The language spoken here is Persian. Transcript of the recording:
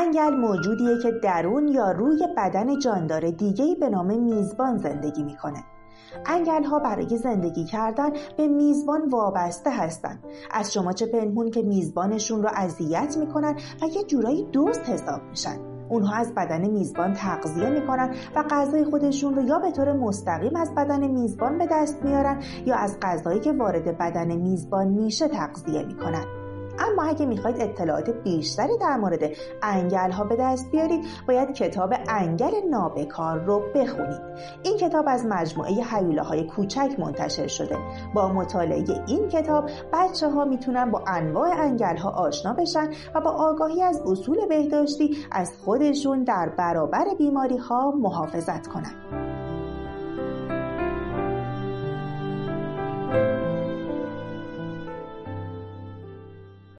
انگل موجودیه که درون یا روی بدن جاندار دیگه‌ای به نام میزبان زندگی میکنه. انگل‌ها برای زندگی کردن به میزبان وابسته هستن. از شما چه پنهون که میزبانشون رو اذیت میکنن و یه جورایی دوست حساب میشن. اونها از بدن میزبان تغذیه میکنن و غذای خودشون رو یا به طور مستقیم از بدن میزبان به دست میارن یا از غذایی که وارد بدن میزبان میشه تغذیه میکنن. اما اگه میخواید اطلاعات بیشتری در مورد انگل ها به دست بیارید باید کتاب انگل نابکار رو بخونید. این کتاب از مجموعه هیولاهای کوچک منتشر شده. با مطالعه این کتاب بچه ها میتونن با انواع انگل ها آشنا بشن و با آگاهی از اصول بهداشتی از خودشون در برابر بیماری ها محافظت کنن.